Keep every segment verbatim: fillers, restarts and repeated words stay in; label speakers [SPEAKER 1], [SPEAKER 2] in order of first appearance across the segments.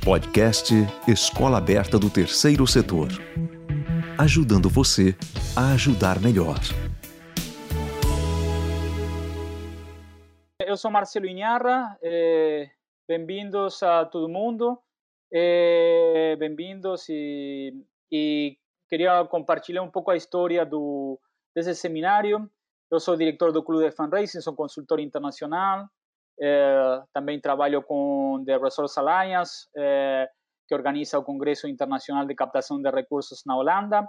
[SPEAKER 1] Podcast Escola Aberta do Terceiro Setor. Ajudando você a ajudar melhor.
[SPEAKER 2] Eu sou Marcelo Inharra, eh, bem-vindos a todo mundo, eh, bem-vindos e, e queria compartilhar um pouco a história do, desse seminário. Eu sou diretor do Clube de Fundraising, sou consultor internacional, eh, também trabalho com The Resource Alliance, eh, que organiza o Congresso Internacional de Captação de Recursos na Holanda.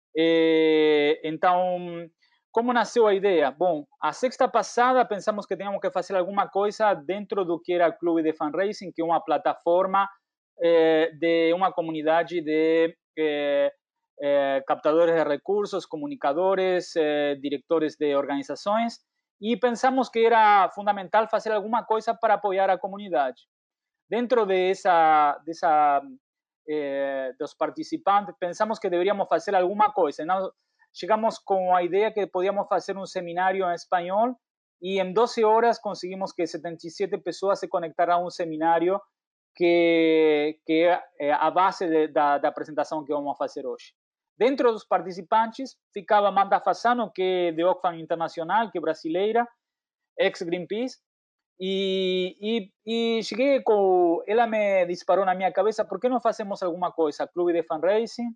[SPEAKER 2] Eh, então, como nasceu a ideia? Bom, a sexta passada pensamos que tínhamos que fazer alguma coisa dentro do que era o Clube de Fundraising, que é uma plataforma eh, de uma comunidade de eh, eh, captadores de recursos, comunicadores, eh, diretores de organizações, e pensamos que era fundamental fazer alguma coisa para apoiar a comunidade. Dentro dessa, dessa eh, dos participantes, pensamos que deveríamos fazer alguma coisa. Nós chegamos com a ideia que podíamos fazer um seminário em espanhol e em doze horas conseguimos que setenta e sete pessoas se conectaram a um seminário que, que é a base de, da, da apresentação que vamos fazer hoje. Dentro dos participantes ficava Amanda Fasano, que é de Oxfam Internacional, que é brasileira, ex-Greenpeace, e, e, e cheguei com... Ela me disparou na minha cabeça, por que não fazemos alguma coisa? Clube de Fundraising,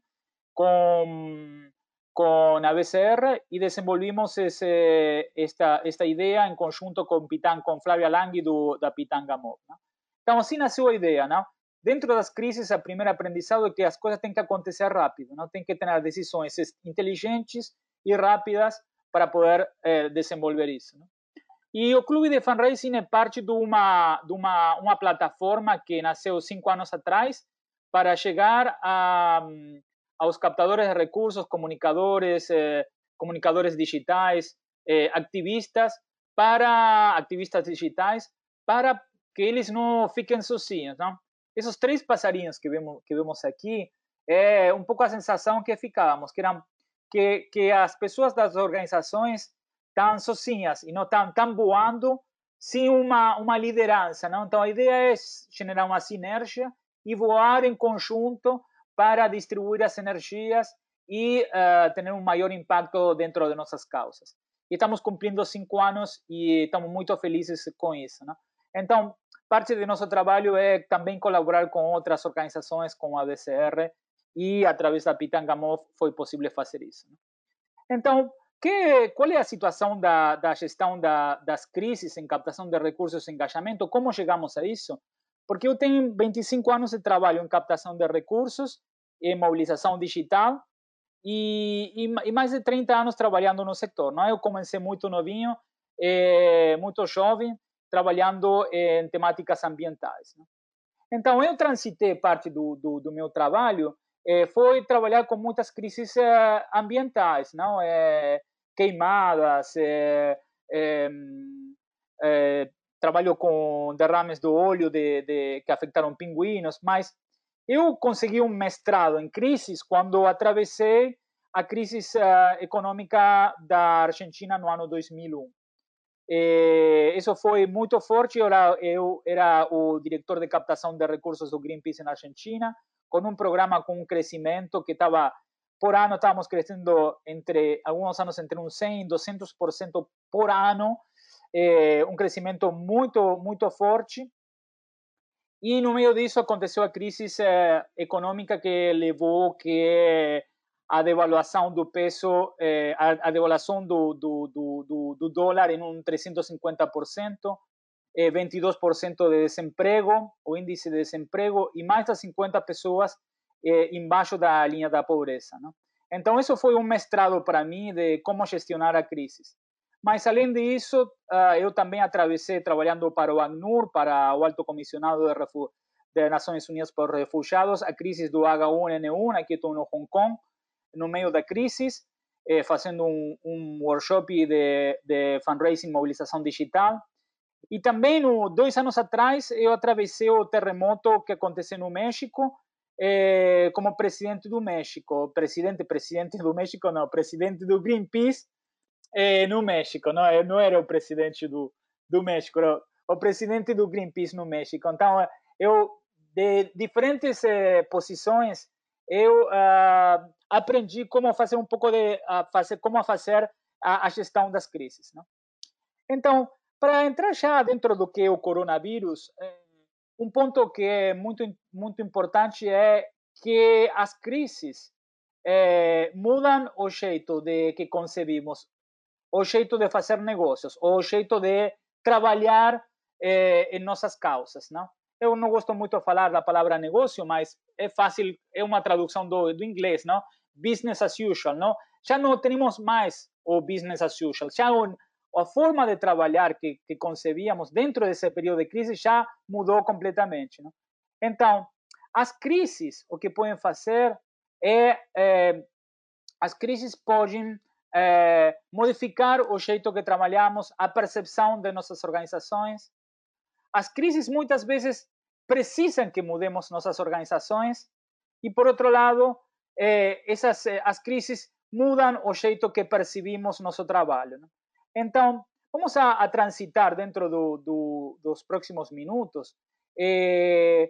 [SPEAKER 2] com, com a B C R, e desenvolvimos esse, esta, esta ideia em conjunto com, Pitan, com Flávia Langui, do, da Pitanga Mob. Não? Então, assim nasceu a ideia, não? Dentro das crises, a primeira aprendizado é que as coisas têm que acontecer rápido, não tem que ter decisões inteligentes e rápidas para poder eh, desenvolver isso. Não? E o Clube de Fundraising é parte de uma, de uma, uma plataforma que nasceu cinco anos atrás para chegar a, aos captadores de recursos, comunicadores, eh, comunicadores digitais, eh, activistas, para ativistas digitais, para que eles não fiquem sozinhos, não? Esses três passarinhos que vemos, que vemos aqui, é um pouco a sensação que ficávamos, que, eram, que, que as pessoas das organizações estão sozinhas e não estão, estão voando sem uma, uma liderança. Não? Então, a ideia é generar uma sinergia e voar em conjunto para distribuir as energias e uh, ter um maior impacto dentro de nossas causas. E estamos cumprindo cinco anos e estamos muito felizes com isso. Não? Então, parte do nosso trabalho é também colaborar com outras organizações, como a B C R, e através da Pitanga Mob foi possível fazer isso. Então, que, qual é a situação da, da gestão da, das crises em captação de recursos e engajamento? Como chegamos a isso? Porque eu tenho vinte e cinco anos de trabalho em captação de recursos e mobilização digital e, e, e mais de trinta anos trabalhando no setor. Não? Eu comecei muito novinho, é, muito jovem, trabalhando em temáticas ambientais. Né? Então, eu transitei parte do, do, do meu trabalho, eh, foi trabalhar com muitas crises eh, ambientais, não? Eh, queimadas, eh, eh, eh, trabalho com derrames do óleo de, de, que afetaram pinguinos, mas eu consegui um mestrado em crises quando atravessei a crise uh, econômica da Argentina no ano dois mil e um. Eh, isso foi muito forte. Eu era, eu era o diretor de captação de recursos do Greenpeace na Argentina, com um programa com um crescimento que estava, por ano, estávamos crescendo entre, alguns anos, entre um cem e duzentos por cento por ano, eh, um crescimento muito, muito forte. E no meio disso aconteceu a crise eh, econômica que levou que a devaluação do peso, eh, a, a devaluação do, do, do, do dólar em um trezentos e cinquenta por cento, eh, vinte e dois por cento de desemprego, o índice de desemprego, e mais de cinquenta pessoas eh, embaixo da linha da pobreza. Não? Então, isso foi um mestrado para mim de como gestionar a crise. Mas, além disso, uh, eu também atravessei trabalhando para o ACNUR, para o Alto Comissionado de, Refu de Nações Unidas por Refugiados, a crise do H um N um, aqui estou no Hong Kong, no meio da crise, eh, fazendo um, um workshop de, de fundraising, mobilização digital. E também, no, dois anos atrás, eu atravessei o terremoto que aconteceu no México, eh, como presidente do México. Presidente, presidente do México, não, presidente do Greenpeace eh, no México. Não, eu não era o presidente do, do México, era o presidente do Greenpeace no México. Então, eu de diferentes eh, posições, eu uh, aprendi como fazer um pouco de uh, fazer como fazer a, a gestão das crises, não? Então, para entrar já dentro do que é o coronavírus, um ponto que é muito muito importante é que as crises eh, mudam o jeito de que concebimos, o jeito de fazer negócios, o jeito de trabalhar eh, em nossas causas, não? Eu não gosto muito de falar da palavra negócio, mas é fácil, é uma tradução do, do inglês, não? Business as usual, não? Já não temos mais o business as usual, já o, a forma de trabalhar que, que concebíamos dentro desse período de crise já mudou completamente, não? Então, as crises, o que podem fazer é, é as crises podem é, modificar o jeito que trabalhamos, a percepção de nossas organizações. As crises muitas vezes precisam que mudemos nossas organizações e, por outro lado, eh, essas, eh, as crises mudam o jeito que percebimos nosso trabalho, não? Então, vamos a, a transitar dentro do, do, dos próximos minutos eh,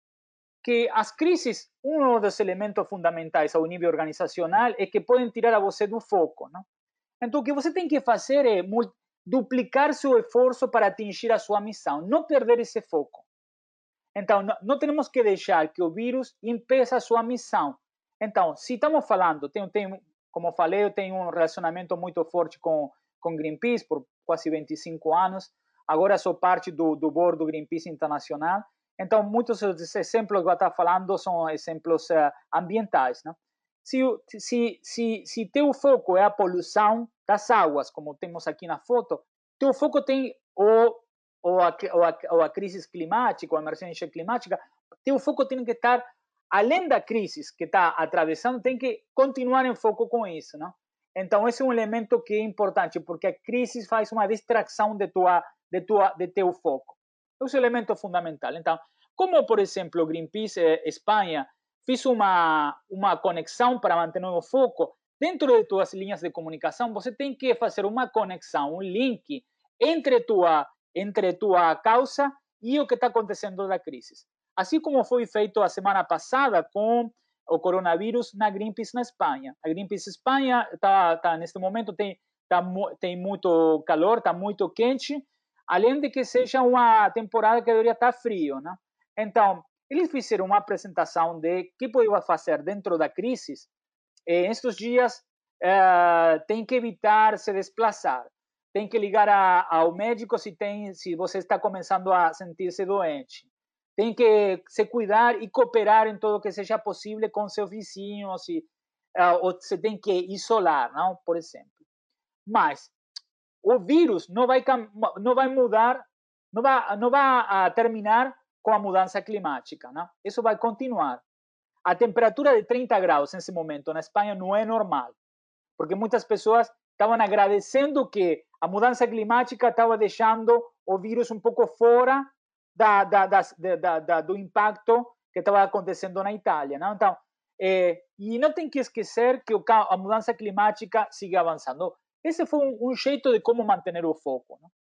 [SPEAKER 2] que as crises, um dos elementos fundamentais ao nível organizacional é que podem tirar a você do foco, não? Então, o que você tem que fazer é duplicar seu esforço para atingir a sua missão, não perder esse foco. Então, não, não temos que deixar que o vírus impeça a sua missão. Então, se estamos falando, tenho, tenho, como falei, eu tenho um relacionamento muito forte com, com Greenpeace por quase vinte e cinco anos. Agora sou parte do, do board do Greenpeace Internacional. Então, muitos dos exemplos que eu estou falando são exemplos uh, ambientais, não? Se, se, se, se teu foco é a poluição das águas, como temos aqui na foto, teu foco tem ou, ou, a, ou, a, ou a crise climática, ou a emergência climática, teu foco tem que estar, além da crise que está atravessando, tem que continuar em foco com isso, não? Então, esse é um elemento que é importante, porque a crise faz uma distração de, tua, de, tua, de teu foco. Esse é um elemento fundamental. Então, como, por exemplo, Greenpeace eh, Espanha fiz uma, uma conexão para manter o foco, dentro de tuas linhas de comunicação, você tem que fazer uma conexão, um link entre tua, entre tua causa e o que está acontecendo da crise. Assim como foi feito a semana passada com o coronavírus na Greenpeace na Espanha. A Greenpeace Espanha, tá, tá, neste momento, tem, tá, tem muito calor, está muito quente, além de que seja uma temporada que deveria estar frio, né? Então, eles fizeram uma apresentação de que podia fazer dentro da crise. Eh, estes dias, eh, tem que evitar se desplaçar. Tem que ligar a, ao médico se, tem, se você está começando a sentir-se doente. Tem que se cuidar e cooperar em tudo que seja possível com seus vizinhos. E, uh, ou você tem que isolar, não? Por exemplo. Mas o vírus não vai, não vai mudar, não vai, não vai uh, terminar com a mudança climática, não? Isso vai continuar. A temperatura de trinta graus nesse momento na Espanha não é normal, porque muitas pessoas estavam agradecendo que a mudança climática estava deixando o vírus um pouco fora da, da, da, da, da, do impacto que estava acontecendo na Itália, não? Então, é, e não tem que esquecer que a mudança climática sigue avançando. Esse foi um, um jeito de como manter o foco, não?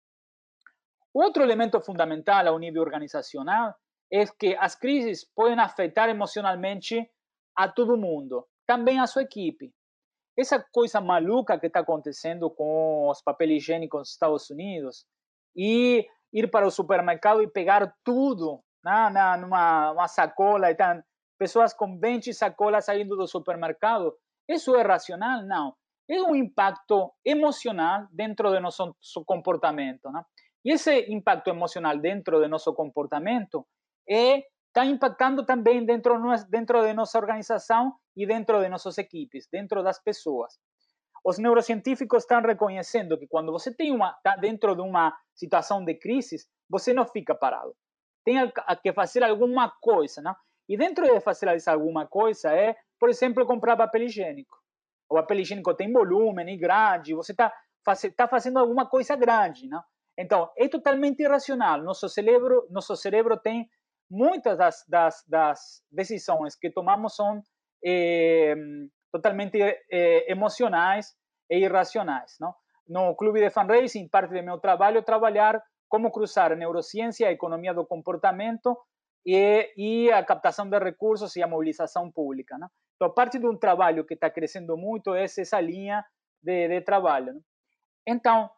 [SPEAKER 2] Outro elemento fundamental ao nível organizacional é que as crises podem afetar emocionalmente a todo mundo, também a sua equipe. Essa coisa maluca que está acontecendo com os papéis higiênicos nos Estados Unidos e ir para o supermercado e pegar tudo, né, na, numa uma sacola, e tá, pessoas com vinte sacolas saindo do supermercado, isso é racional? Não. É um impacto emocional dentro do nosso comportamento, né? E esse impacto emocional dentro de nosso comportamento está impactando também dentro, dentro de nossa organização e dentro de nossas equipes, dentro das pessoas. Os neurocientíficos estão reconhecendo que quando você tem uma, está dentro de uma situação de crise, você não fica parado. Tem que fazer alguma coisa, né? E dentro de fazer alguma coisa é, por exemplo, comprar papel higiênico. O papel higiênico tem volume e grande, você está tá fazendo alguma coisa grande, né? Então, é totalmente irracional. Nosso cérebro, nosso cérebro tem muitas das, das, das decisões que tomamos são eh, totalmente eh, emocionais e irracionais, não? No clube de fundraising, parte do meu trabalho é trabalhar como cruzar neurociência e economia do comportamento e, e a captação de recursos e a mobilização pública, né? Então, parte de um trabalho que está crescendo muito é essa linha de, de trabalho, né? Então,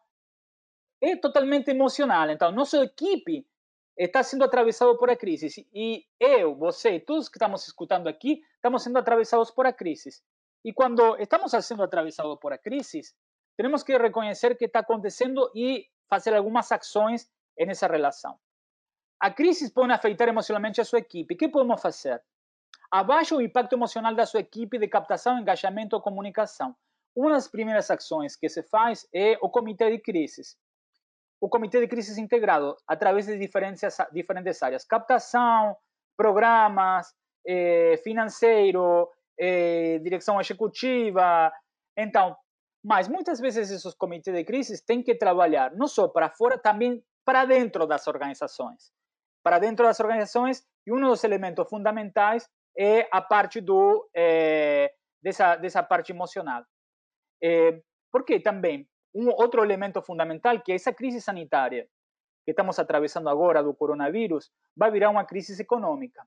[SPEAKER 2] é totalmente emocional. Então, nossa equipe está sendo atravessado por a crise. E eu, você, todos que estamos escutando aqui, estamos sendo atravessados por a crise. E quando estamos sendo atravessados por a crise, temos que reconhecer que está acontecendo e fazer algumas ações nessa relação. A crise pode afetar emocionalmente a sua equipe. O que podemos fazer? Abaixa o impacto emocional da sua equipe de captação, engajamento ou comunicação. Uma das primeiras ações que se faz é o comitê de crises. O comitê de crises integrado através de diferentes, diferentes áreas. Captação, programas, eh, financeiro, eh, direção executiva. Então, mas muitas vezes esses comitês de crises têm que trabalhar não só para fora, também para dentro das organizações. Para dentro das organizações, e um dos elementos fundamentais é a parte do, eh, dessa, dessa parte emocional. Eh, porque também, um outro elemento fundamental, que é essa crise sanitária que estamos atravessando agora do coronavírus, vai virar uma crise econômica.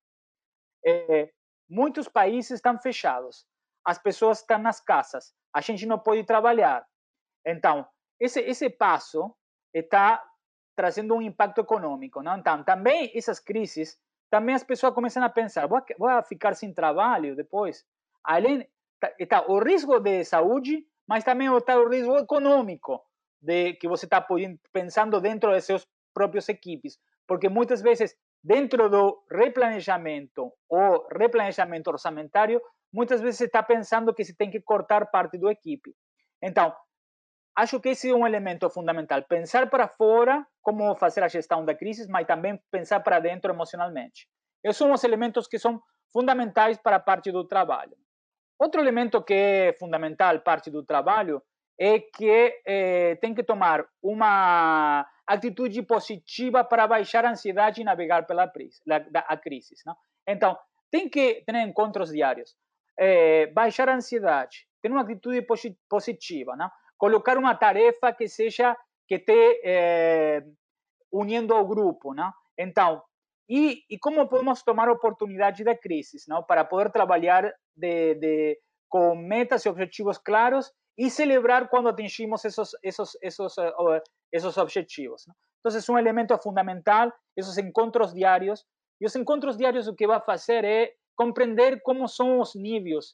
[SPEAKER 2] É, muitos países estão fechados, as pessoas estão nas casas, a gente não pode trabalhar. Então, esse, esse passo está trazendo um impacto econômico, não? Então, também essas crises, também as pessoas começam a pensar, vou, vou ficar sem trabalho depois? Além, está o risco de saúde, mas também está o risco econômico de que você está pensando dentro de seus próprios equipes, porque muitas vezes dentro do replanejamento ou replanejamento orçamentário, muitas vezes você está pensando que se tem que cortar parte do equipe. Então, acho que esse é um elemento fundamental, pensar para fora como fazer a gestão da crise, mas também pensar para dentro emocionalmente. Esses são os elementos que são fundamentais para a parte do trabalho. Outro elemento que é fundamental, parte do trabalho, é que eh, tem que tomar uma atitude positiva para baixar a ansiedade e navegar pela crise, a crise. Não? Então, tem que ter encontros diários, eh, baixar a ansiedade, ter uma atitude positiva, não? Colocar uma tarefa que seja, que esteja eh, unindo ao grupo. Não? Então, e, e como podemos tomar oportunidade da crise, não? Para poder trabalhar de, de, com metas e objetivos claros e celebrar quando atingimos esses, esses, esses, esses objetivos. Não? Então, é um elemento fundamental, esses encontros diários. E os encontros diários o que vai fazer é compreender como são os níveis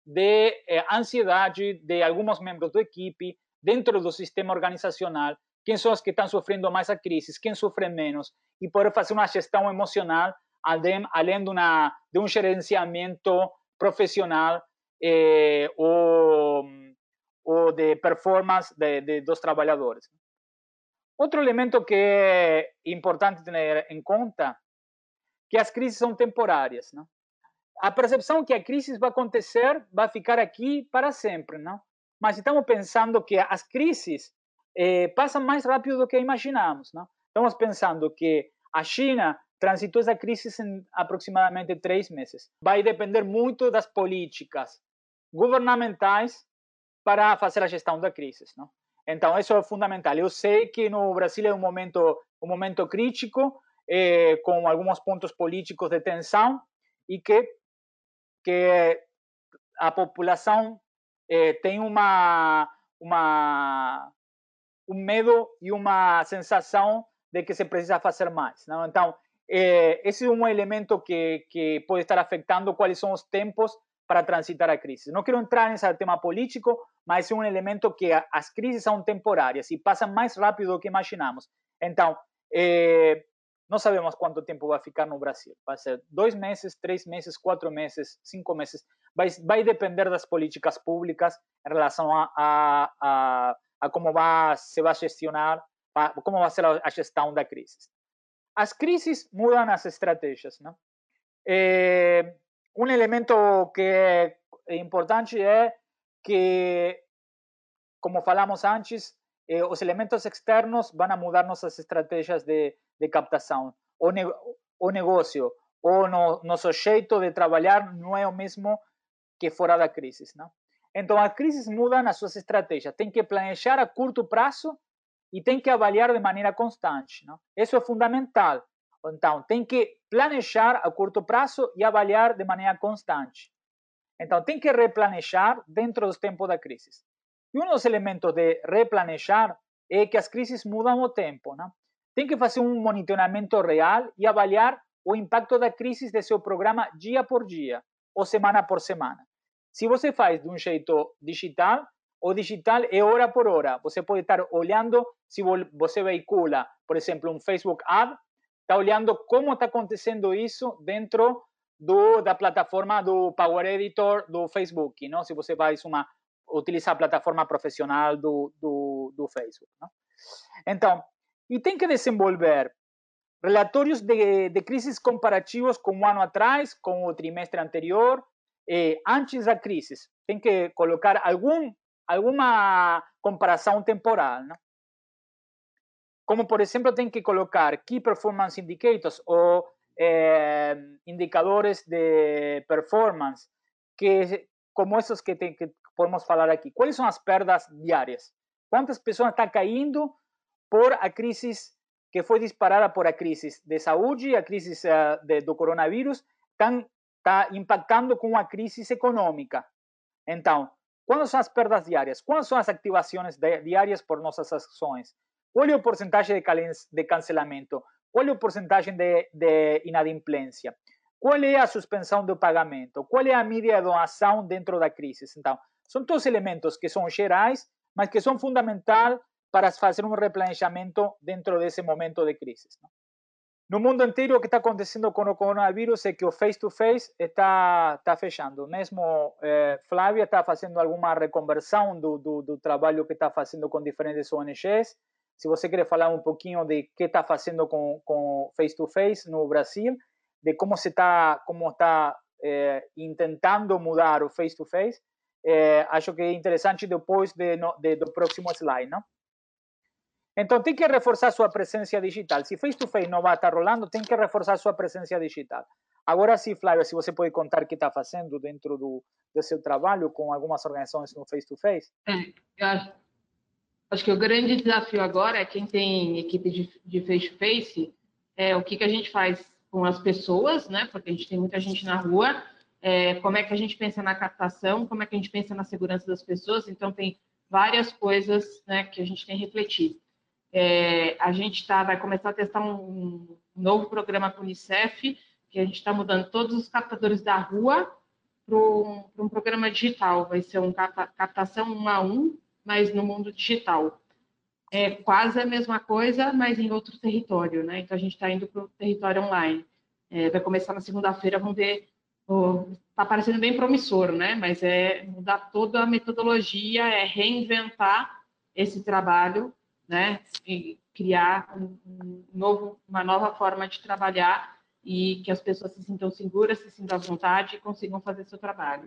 [SPEAKER 2] de eh, ansiedade de alguns membros da equipe dentro do sistema organizacional, quem são os que estão sofrendo mais a crise, quem sofre menos, e poder fazer uma gestão emocional além, além de, uma, de um gerenciamento profissional eh, ou, ou de performance de, de, dos trabalhadores. Outro elemento que é importante ter em conta que as crises são temporárias. Não? A percepção que a crise vai acontecer vai ficar aqui para sempre. Não? Mas estamos pensando que as crises eh, passam mais rápido do que imaginamos. Não? Estamos pensando que a China transitou essa crise em aproximadamente três meses. Vai depender muito das políticas governamentais para fazer a gestão da crise. Não? Então, isso é fundamental. Eu sei que no Brasil é um momento, um momento crítico, eh, com alguns pontos políticos de tensão, e que, que a população eh, tem uma, uma, um medo e uma sensação de que se precisa fazer mais. Não? Então, eh, esse é um elemento que, que pode estar afetando quais são os tempos para transitar a crise. Não quero entrar nesse tema político, mas é um elemento que as crises são temporárias e passam mais rápido do que imaginamos. Então, eh, não sabemos quanto tempo vai ficar no Brasil. Vai ser dois meses, três meses, quatro meses, cinco meses. Vai, vai depender das políticas públicas em relação a, a, a, a como vai, se vai gestionar, a, como vai ser a gestão da crise. As crises mudam as estratégias. Não? Eh, um elemento que é importante é que, como falamos antes, eh, os elementos externos vão mudar nossas estratégias de, de captação. O, ne o negócio, o no, nosso jeito de trabalhar não é o mesmo que fora da crise. Não? Então, as crises mudam as suas estratégias. Tem que planejar a curto prazo e tem que avaliar de maneira constante. Não? Isso é fundamental. Então, tem que planejar a curto prazo e avaliar de maneira constante. Então, tem que replanejar dentro dos tempos da crise. E um dos elementos de replanejar é que as crises mudam o tempo, né? Tem que fazer um monitoramento real e avaliar o impacto da crise de seu programa dia por dia ou semana por semana. Se você faz de um jeito digital, o digital é hora por hora. Você pode estar olhando, se você veicula, por exemplo, um Facebook Ad, está olhando como está acontecendo isso dentro do, da plataforma do Power Editor do Facebook, não? Se você faz uma, utiliza a plataforma profissional do, do, do Facebook. Não? Então, e tem que desenvolver relatórios de, de crises comparativos com um ano atrás, com o trimestre anterior, eh, antes da crise. Tem que colocar algum, alguma comparação temporal, não? Como, por exemplo, tem que colocar Key Performance Indicators ou eh, indicadores de performance, que, como esses que, tem, que podemos falar aqui. Quais são as perdas diárias? Quantas pessoas estão caindo por a crise que foi disparada por a crise de saúde, a crise uh, de, do coronavírus, está impactando com a crise econômica. Então, quais são as perdas diárias? Quais são as ativações diárias por nossas ações? Qual é o porcentagem de cancelamento? Qual é o porcentagem de, de inadimplência? Qual é a suspensão do pagamento? Qual é a mídia de doação dentro da crise? Então, são todos elementos que são gerais, mas que são fundamentais para fazer um replanejamento dentro desse momento de crise. No mundo inteiro, o que está acontecendo com o coronavírus é que o face-to-face está, está fechando. Mesmo eh, Flávia está fazendo alguma reconversão do, do, do trabalho que está fazendo com diferentes O N Gs. Se você quer falar um pouquinho de que está fazendo com com face-to-face no Brasil, de como se está, como está eh, tentando mudar o face-to-face, eh, acho que é interessante depois de, de, do próximo slide, não? Então, tem que reforçar sua presença digital. Se face-to-face não vai estar rolando, tem que reforçar sua presença digital. Agora sim, Flávia, se você pode contar o que está fazendo dentro do, do seu trabalho com algumas organizações no face-to-face.
[SPEAKER 3] É, eu acho, acho que o grande desafio agora é quem tem equipe de, de face-to-face, é o que, que a gente faz com as pessoas, né? Porque a gente tem muita gente na rua, é, como é que a gente pensa na captação, como é que a gente pensa na segurança das pessoas. Então, tem várias coisas, né, que a gente tem refletido. É, a gente tá, vai começar a testar um, um novo programa com o Unicef, que a gente está mudando todos os captadores da rua para um, um programa digital. Vai ser um capta, captação um a um, mas no mundo digital. É quase a mesma coisa, mas em outro território, né? Então, a gente está indo para o território online. É, vai começar na segunda-feira, vamos ver. Está parecendo bem promissor, né? Mas é mudar toda a metodologia, é reinventar esse trabalho, né, e criar um, um novo, uma nova forma de trabalhar e que as pessoas se sintam seguras, se sintam à vontade e consigam fazer seu trabalho.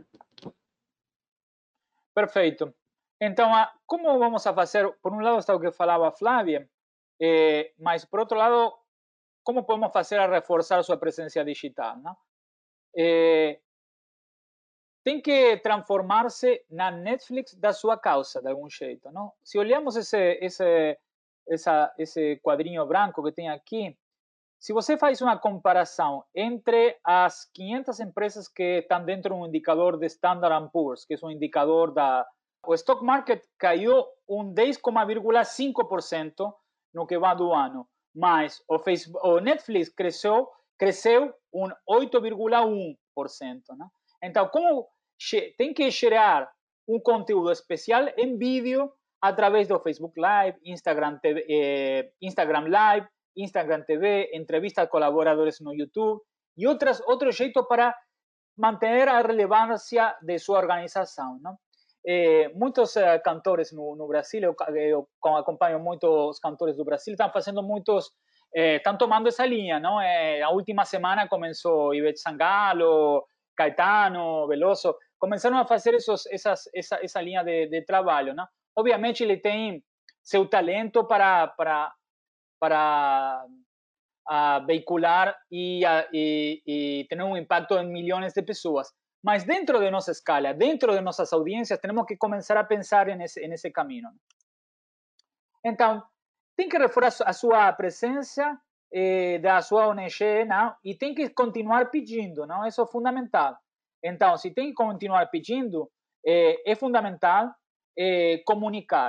[SPEAKER 2] Perfeito. Então, como vamos a fazer? Por um lado está o que falava a Flávia, eh, mas por outro lado, como podemos fazer a reforçar sua presença digital, não? Eh, tem que transformar-se na Netflix da sua causa, de algum jeito, não? Se olhamos esse, esse, essa, esse quadrinho branco que tem aqui, se você faz uma comparação entre as quinhentas empresas que estão dentro de um indicador de Standard and Poor's, que é um indicador da... O stock market caiu um dez vírgula cinco por cento no que vai do ano, mas o, Facebook, o Netflix cresceu, cresceu um oito vírgula um por cento, né? Então, como tem que gerar um conteúdo especial em vídeo através do Facebook Live, Instagram, T V, eh, Instagram Live, Instagram T V, entrevistas a colaboradores no YouTube e outras, outro jeito para manter a relevância de sua organização, não? Eh, muitos eh, cantores no, no Brasil, eu, eu acompanho muitos cantores do Brasil, estão fazendo muitos, eh, estão tomando essa linha, não? Eh, a última semana começou Ivete Sangalo, Caetano, Veloso, começaram a fazer esos, essas, essa, essa linha de, de trabalho, não? Obviamente ele tem seu talento para, para, para a veicular e, a, e, e ter um impacto em milhões de pessoas. Mas dentro de nossa escala, dentro de nossas audiências, temos que começar a pensar nesse, nesse caminho. Então, tem que reforçar a sua presença eh, da sua O N G, não? E tem que continuar pedindo, não? Isso é fundamental. Então, se tem que continuar pedindo, eh, é fundamental eh, comunicar,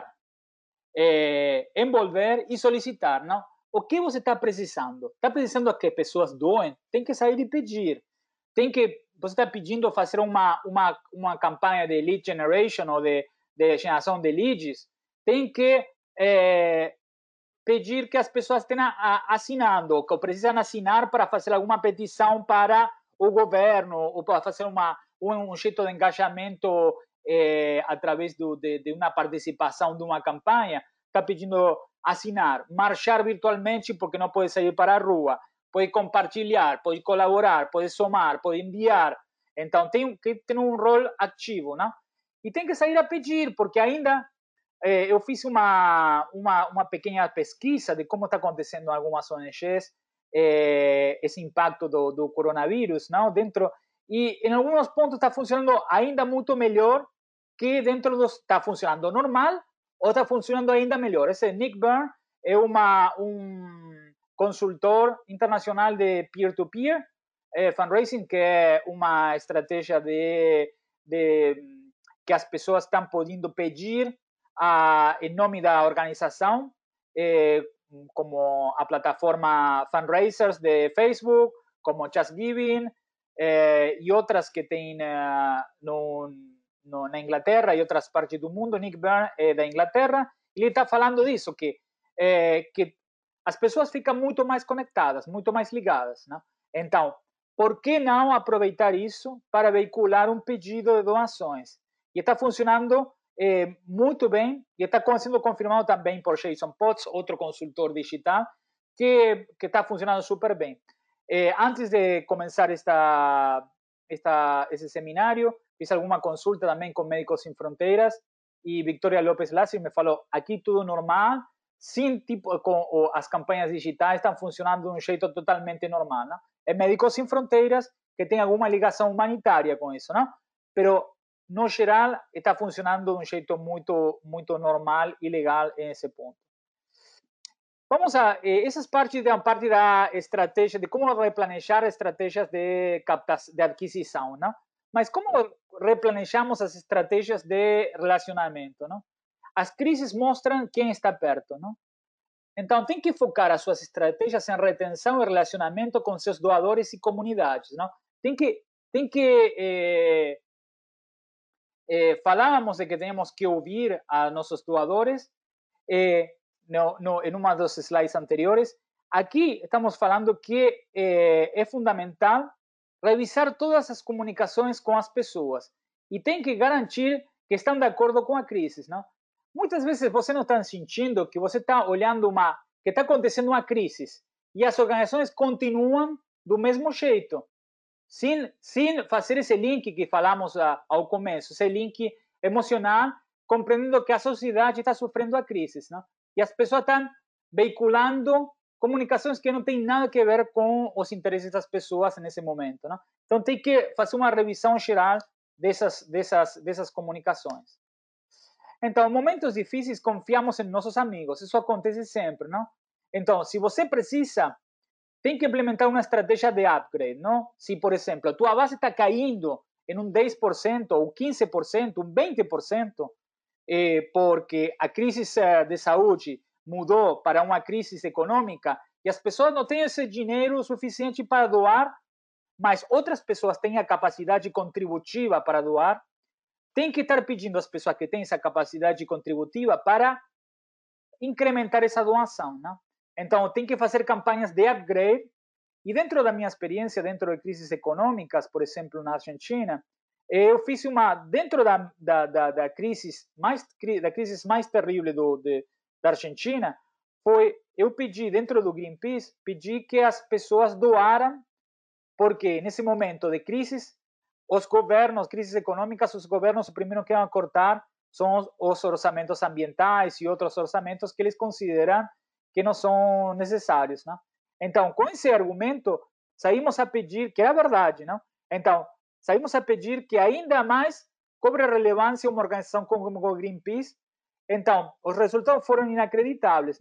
[SPEAKER 2] eh, envolver e solicitar, não? O que você está precisando? Está precisando que pessoas doem? Tem que sair e pedir. Tem que, você está pedindo fazer uma, uma, uma campanha de lead generation ou de, de geração de leads? Tem que eh, pedir que as pessoas estejam assinando, que precisam assinar para fazer alguma petição para o governo, ou para fazer uma, um, um jeito de engajamento eh, através do, de, de uma participação de uma campanha. Está pedindo assinar, marchar virtualmente porque não pode sair para a rua, pode compartilhar, pode colaborar, pode somar, pode enviar. Então, tem que ter um rol ativo, não? E tem que sair a pedir, porque ainda eh, eu fiz uma, uma, uma pequena pesquisa de como está acontecendo em algumas O N Gs eh, esse impacto do, do coronavírus, não? Dentro, e em alguns pontos está funcionando ainda muito melhor que dentro dos... Está funcionando normal, ou está funcionando ainda melhor. Esse Nick Byrne é uma, um consultor internacional de peer-to-peer eh, fundraising, que é uma estratégia de, de que as pessoas estão podendo pedir a, em nome da organização, eh, como a plataforma Fundraisers de Facebook, como Just Giving eh, e outras que tem uh, no No, na Inglaterra e outras partes do mundo. Nick Byrne é da Inglaterra, e ele está falando disso, que, é, que as pessoas ficam muito mais conectadas, muito mais ligadas, né? Então, por que não aproveitar isso para veicular um pedido de doações? E está funcionando é, muito bem, e está sendo confirmado também por Jason Potts, outro consultor digital, que está funcionando super bem. É, antes de começar esta, esta, esse seminário, fiz alguma consulta também com Médicos Sem Fronteiras, e Victoria López Lazo me falou, aqui tudo normal, sim, tipo, com, as campanhas digitais estão funcionando de um jeito totalmente normal, né? É Médicos Sem Fronteiras que tem alguma ligação humanitária com isso, não? Pero, no geral, está funcionando de um jeito muito, muito normal e legal nesse ponto. Vamos a, eh, essas partes da parte da estratégia, de como replanejar estratégias de, captação, de aquisição, não? Mas como replanejamos as estratégias de relacionamento, não? As crises mostram quem está perto, não? Então, tem que focar as suas estratégias em retenção e relacionamento com seus doadores e comunidades, não? Tem que, tem que eh, eh, falávamos de que temos que ouvir a nossos doadores, eh, no, no, em uma dos slides anteriores. Aqui estamos falando que eh, é fundamental revisar todas as comunicações com as pessoas e tem que garantir que estão de acordo com a crise, não? Muitas vezes você não está sentindo que você está olhando uma, que está acontecendo uma crise e as organizações continuam do mesmo jeito, sem, sem fazer esse link que falamos a, ao começo, esse link emocional, compreendendo que a sociedade está sofrendo a crise, não? E as pessoas estão veiculando comunicações que não têm nada a ver com os interesses das pessoas nesse momento, não? Então tem que fazer uma revisão geral dessas, dessas, dessas comunicações. Então, em momentos difíceis, confiamos em nossos amigos. Isso acontece sempre, não? Então, se você precisa, tem que implementar uma estratégia de upgrade, não? Se, por exemplo, a tua base está caindo em um dez por cento, ou quinze por cento, um vinte por cento, eh, porque a crise de saúde mudou para uma crise econômica e as pessoas não têm esse dinheiro suficiente para doar, mas outras pessoas têm a capacidade contributiva para doar, tem que estar pedindo às pessoas que têm essa capacidade contributiva para incrementar essa doação, não? Então, tem que fazer campanhas de upgrade. E dentro da minha experiência, dentro de crises econômicas, por exemplo, na Argentina, eu fiz uma, dentro da, da, da, da, crise, mais, da crise mais terrível do, de, da Argentina, foi, eu pedi, dentro do Greenpeace, pedi que as pessoas doaram, porque nesse momento de crise, os governos, crises econômicas, os governos, o primeiro que vão cortar são os, os orçamentos ambientais e outros orçamentos que eles consideram que não são necessários, não? Então, com esse argumento, saímos a pedir, que é a verdade, não? Então, saímos a pedir que ainda mais cobre relevância uma organização como o Greenpeace. Então, os resultados foram inacreditáveis, não?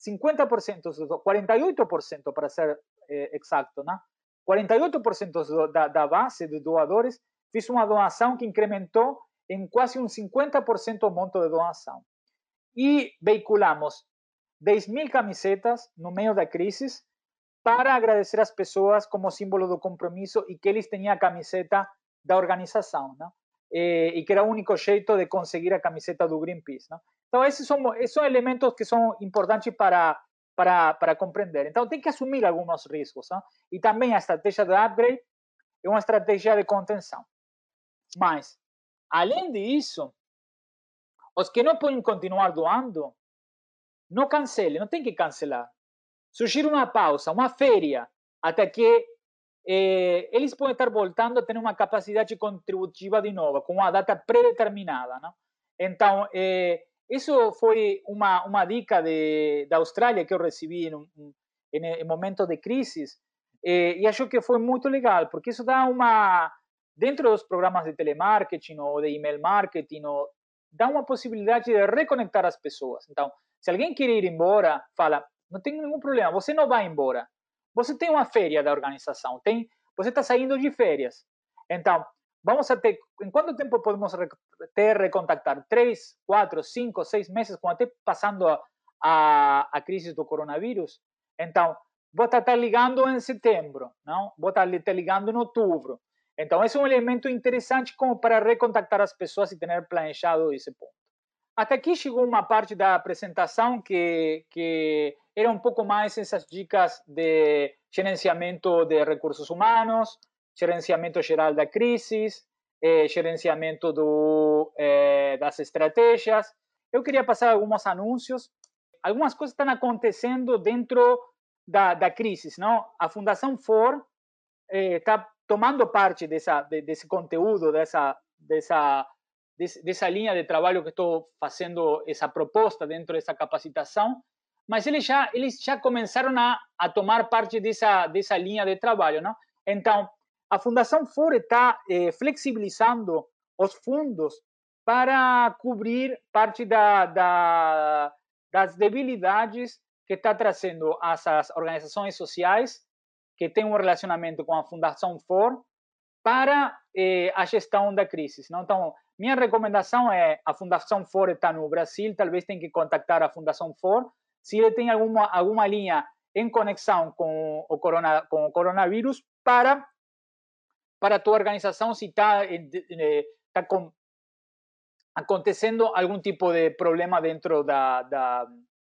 [SPEAKER 2] cincuenta por ciento, cuarenta y ocho por ciento para ser eh, exacto, né? quarenta e oito por cento da, da base de doadores fez uma doação que incrementou em quase um cinquenta por cento o monto de doação. E veiculamos dez mil camisetas no meio da crise para agradecer às pessoas como símbolo do compromisso e que eles tinham a camiseta da organização, né? E, e que era o único jeito de conseguir a camiseta do Greenpeace, né? Então, esses são, esses são elementos que são importantes para, para, para compreender. Então, tem que assumir alguns riscos, né? E também a estratégia de upgrade é uma estratégia de contenção. Mas, além disso, os que não podem continuar doando, não cancelem, não tem que cancelar. Surgir uma pausa, uma férias, até que eh, eles podem estar voltando a ter uma capacidade contributiva de novo, com uma data predeterminada, né? Então, eh, isso foi uma, uma dica de, da Austrália que eu recebi em, em, em momentos de crise, eh, e acho que foi muito legal, porque isso dá uma, dentro dos programas de telemarketing ou de email marketing, ou, dá uma possibilidade de reconectar as pessoas. Então, se alguém quer ir embora, fala, não tem nenhum problema, você não vai embora. Você tem uma férias da organização, tem, você está saindo de férias. Então, vamos a ter, em quanto tempo podemos ter recontactar? Três, quatro, cinco, seis meses, quando até passando a, a, a crise do coronavírus? Então, vou estar ligando em setembro, não? Vou estar ligando em outubro. Então, esse é um elemento interessante como para recontactar as pessoas e ter planejado esse ponto. Até aqui chegou uma parte da apresentação que, que era um pouco mais essas dicas de gerenciamento de recursos humanos, gerenciamento geral da crise, eh, gerenciamento do, eh, das estratégias. Eu queria passar alguns anúncios. Algumas coisas estão acontecendo dentro da, da crise, não? A Fundação Ford está eh, tomando parte dessa, de, desse conteúdo, dessa, dessa, dessa linha de trabalho que estou fazendo, essa proposta dentro dessa capacitação, mas eles já, eles já começaram a, a tomar parte dessa, dessa linha de trabalho, não? Então, a Fundação Ford está eh, flexibilizando os fundos para cobrir parte da, da, das debilidades que está trazendo as, as organizações sociais que têm um relacionamento com a Fundação Ford para eh, a gestão da crise, não? Então, minha recomendação é, a Fundação Ford está no Brasil, talvez tenha que contactar a Fundação Ford, se ele tem alguma, alguma linha em conexão com o, corona, com o coronavírus, para, para a tua organização, se está tá acontecendo algum tipo de problema dentro da, da,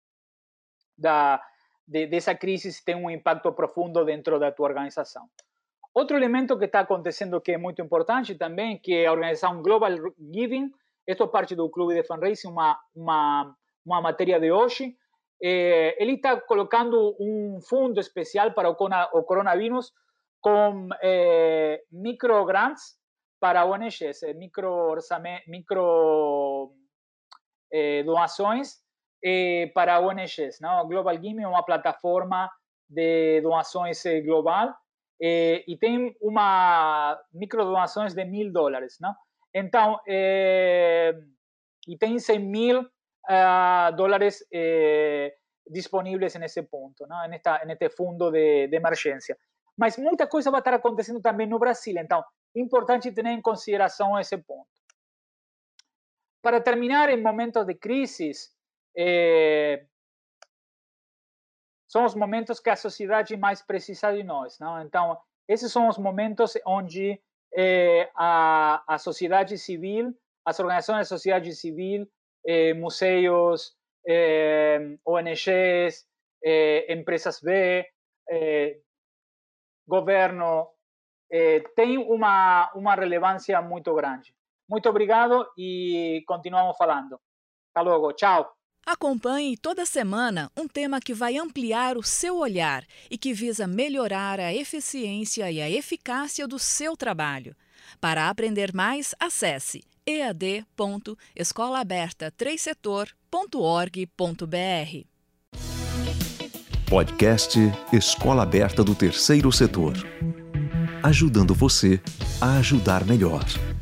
[SPEAKER 2] da, de, dessa crise, se tem um impacto profundo dentro da tua organização. Outro elemento que está acontecendo que é muito importante também, que é a organização Global Giving, esta é parte do Clube de Fundraising, uma, uma, uma matéria de hoje. Eh, ele está colocando um fundo especial para o, o coronavírus com eh, micro grants para O N Gs, micro, micro eh, doações eh, para O N Gs, não? Global Giving é uma plataforma de doações global eh, e tem uma micro doações de mil dólares, não? Então, eh, e tem cem mil uh, dólares eh, disponíveis nesse ponto, não? Nesta, neste fundo de, de emergência. Mas muita coisa vai estar acontecendo também no Brasil, então é importante ter em consideração esse ponto. Para terminar, em momentos de crise, eh, são os momentos que a sociedade mais precisa de nós, não? Então, esses são os momentos onde eh, a, a sociedade civil, as organizações da sociedade civil, eh, museus, eh, O N Gs, eh, empresas B, eh, governo, eh, tem uma, uma relevância muito grande. Muito obrigado e continuamos falando. Até logo. Tchau.
[SPEAKER 4] Acompanhe toda semana um tema que vai ampliar o seu olhar e que visa melhorar a eficiência e a eficácia do seu trabalho. Para aprender mais, acesse e a d ponto escola aberta três setor ponto org ponto b r.
[SPEAKER 1] Podcast Escola Aberta do Terceiro Setor. Ajudando você a ajudar melhor.